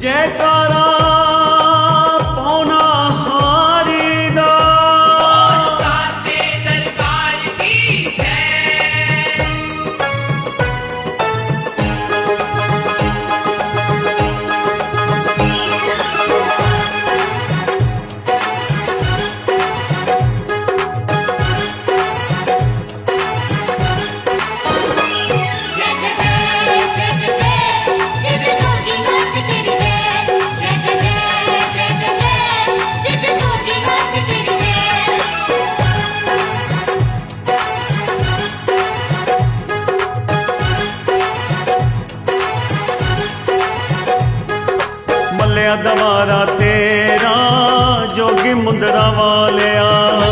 जयकारा पौना हारी दा साचे दरबार की जय। मल्लिया दवारा तेरा जोगी मुंदरा वालिया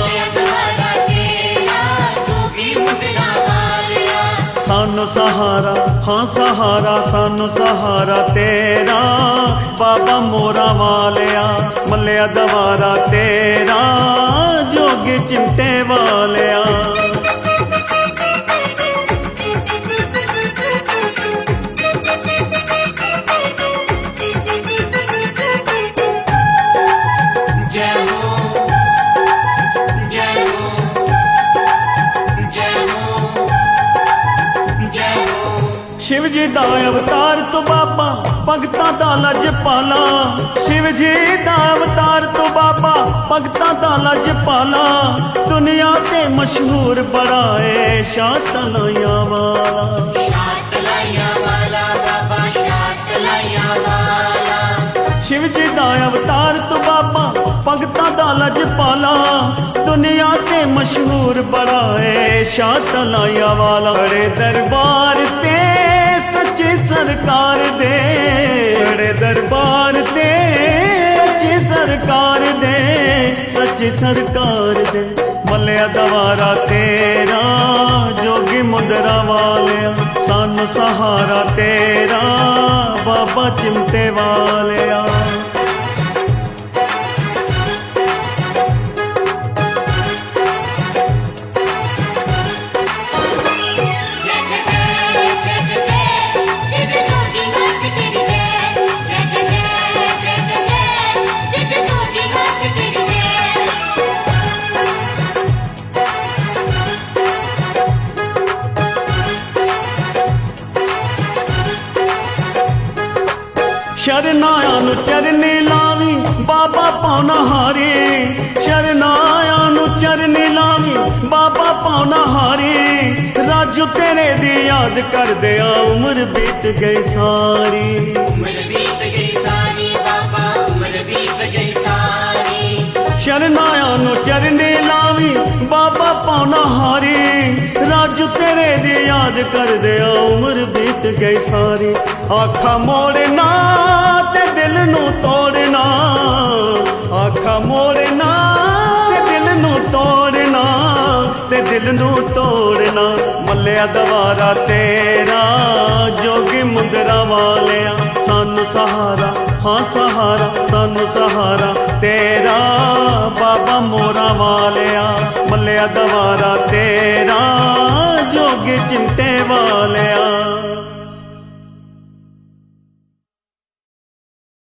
सानू सहारा हाँ सहारा सानू सहारा तेरा बाबा मोरा वालिया मल्लिया दवारा तेरा जोगी चिमटे वालिया शिव जी दा अवतार तो बाबा भगतां दा लजपाला शिव जी दा अवतार तो बाबा भगतां दा लजपाला दुनिया ते मशहूर बड़ा है शाह तलाया वाला शिव जी दा अवतार तो बाबा भगतां दा लजपाला दुनिया ते मशहूर बड़ा है शाह तलाया वाला बड़े दरबार ते सच्ची सरकार दे बड़े दरबार ते सच्ची सरकार दे सच्ची सरकार दे मल्लिया दवारा तेरा जोगी मुंदरा वालिया सानू सहारा तेरा बाबा चिमटे वालिया शरनाया नु चरनी लावी बाबा पौना हारी शरनाया नु चरनी लावी बाबा पौना हारी राजू तेरे दी याद कर दिया उम्र बीत गई सारी बाबा उम्र बीत गई सारी शरनाया नु चरनी लावी बाबा पौना हारी राजू तेरे दी याद कर दिया उम्र बीत गई सारी आखा मोड़ना ते दिल नू तोड़ना आखा मोड़ना ते दिल नू तोड़ना ते दिल नू तोड़ना मल्लिया दवारा तेरा जोगी मुंदरा वालिया सानू सहारा हाँ सहारा सानू सहारा तेरा बाबा मोरा वालिया मल्लिया दवारा तेरा जोगी चिमटे वालिया।